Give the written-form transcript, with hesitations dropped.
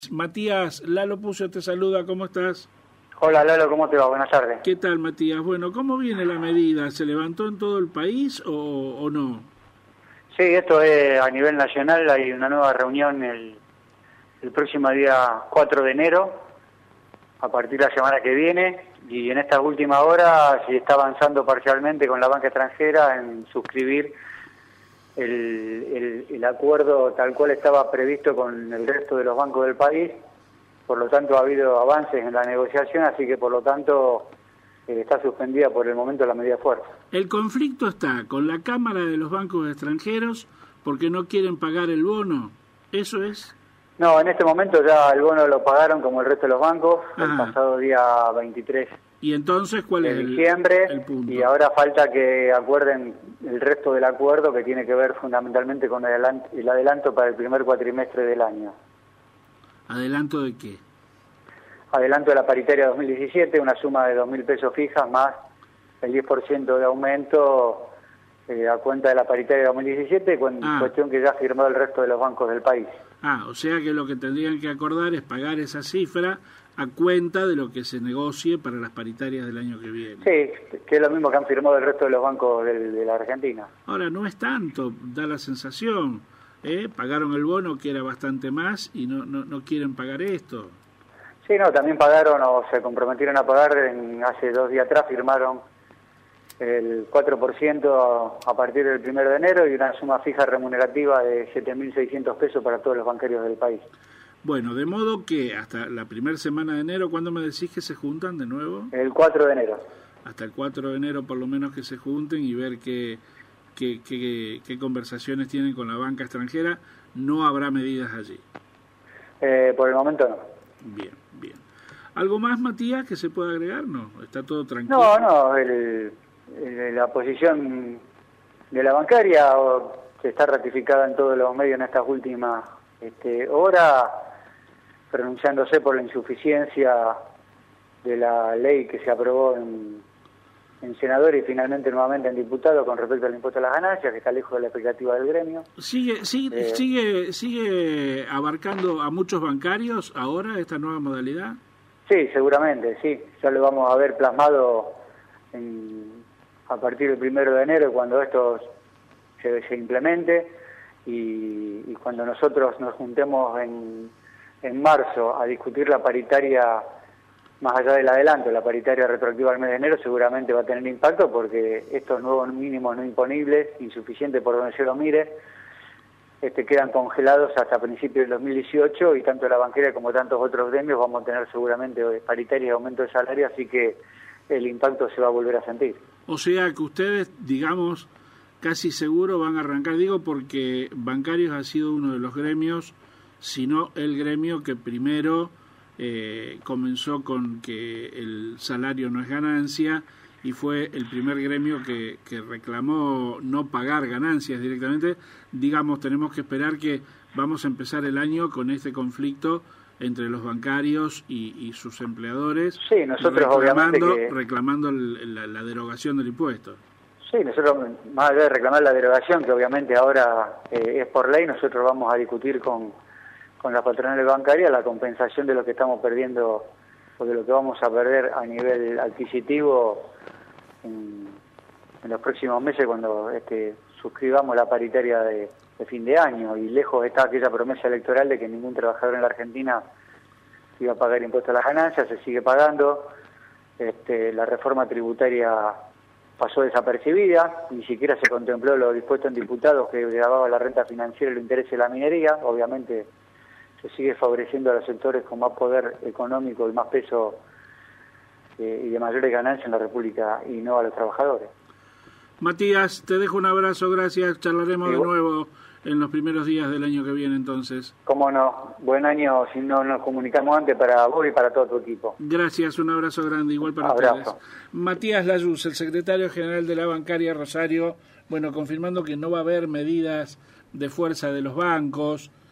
Matías, Lalo Puccio te saluda, ¿cómo estás? Hola Lalo, ¿cómo te va? Buenas tardes. ¿Qué tal, Matías? Bueno, ¿cómo viene la medida? ¿Se levantó en todo el país o no? Sí, esto es a nivel nacional, hay una nueva reunión el próximo día 4 de enero, a partir de la semana que viene, y en estas últimas horas se está avanzando parcialmente con la banca extranjera en suscribir el acuerdo tal cual estaba previsto con el resto de los bancos del país. Por lo tanto, ha habido avances en la negociación, así que por lo tanto está suspendida por el momento la medida de fuerza. El conflicto está con la Cámara de los Bancos Extranjeros porque no quieren pagar el bono, ¿eso es? No, en este momento ya el bono lo pagaron como el resto de los bancos, el pasado día 23 ¿Y entonces cuál es diciembre, el punto? Y ahora falta que acuerden el resto del acuerdo, que tiene que ver fundamentalmente con el adelanto para el primer cuatrimestre del año. ¿Adelanto de qué? Adelanto de la paritaria 2017, una suma de 2.000 pesos fijas más el 10% de aumento a cuenta de la paritaria 2017, cuestión que ya ha firmado el resto de los bancos del país. O sea que lo que tendrían que acordar es pagar esa cifra a cuenta de lo que se negocie para las paritarias del año que viene. Sí, que es lo mismo que han firmado el resto de los bancos de la Argentina. Ahora, no es tanto, da la sensación, pagaron el bono que era bastante más y no quieren pagar esto. Sí, no, también pagaron o se comprometieron a pagar, hace 2 días atrás firmaron el 4% a partir del 1 de enero y una suma fija remunerativa de 7.600 pesos para todos los bancarios del país. Bueno, de modo que hasta la primera semana de enero, ¿cuándo me decís que se juntan de nuevo? El 4 de enero. Hasta el 4 de enero por lo menos que se junten y ver qué conversaciones tienen con la banca extranjera. No habrá medidas allí. Por el momento no. Bien. ¿Algo más, Matías, que se pueda agregar? ¿No? ¿Está todo tranquilo? No, la posición de la bancaria que está ratificada en todos los medios en estas últimas horas, pronunciándose por la insuficiencia de la ley que se aprobó en senador y finalmente nuevamente en diputado con respecto al impuesto a las ganancias, que está lejos de la expectativa del gremio. ¿Sigue abarcando a muchos bancarios ahora esta nueva modalidad? Sí, seguramente, sí. Ya lo vamos a ver plasmado a partir del 1 de enero, cuando esto se implemente y cuando nosotros nos juntemos en marzo a discutir la paritaria, más allá del adelanto, la paritaria retroactiva al mes de enero, seguramente va a tener impacto porque estos nuevos mínimos no imponibles, insuficientes por donde se lo mire, quedan congelados hasta principios del 2018 y tanto la banquera como tantos otros gremios vamos a tener seguramente paritarias y aumento de salario, así que el impacto se va a volver a sentir. O sea que ustedes, digamos, casi seguro van a arrancar, digo porque bancarios ha sido uno de los gremios, sino el gremio que primero comenzó con que el salario no es ganancia y fue el primer gremio que reclamó no pagar ganancias directamente. Digamos, tenemos que esperar que vamos a empezar el año con este conflicto entre los bancarios y sus empleadores, sí, nosotros reclamando la derogación del impuesto. Sí, nosotros, más allá de reclamar la derogación, que obviamente ahora es por ley, nosotros vamos a discutir con las patronales bancarias la compensación de lo que estamos perdiendo o de lo que vamos a perder a nivel adquisitivo en los próximos meses cuando suscribamos la paritaria de fin de año, y lejos está aquella promesa electoral de que ningún trabajador en la Argentina iba a pagar impuestos a las ganancias. Se sigue pagando. La reforma tributaria pasó desapercibida, ni siquiera se contempló lo dispuesto en diputados que grababa la renta financiera y los intereses de la minería. Obviamente se sigue favoreciendo a los sectores con más poder económico y más peso y de mayores ganancias en la República, y no a los trabajadores. Matías, te dejo un abrazo, gracias. Charlaremos de nuevo en los primeros días del año que viene, entonces. Cómo no, buen año si no nos comunicamos antes para vos y para todo tu equipo. Gracias, un abrazo grande, igual para ustedes. Matías Layuz, el secretario general de la Bancaria Rosario, confirmando que no va a haber medidas de fuerza de los bancos,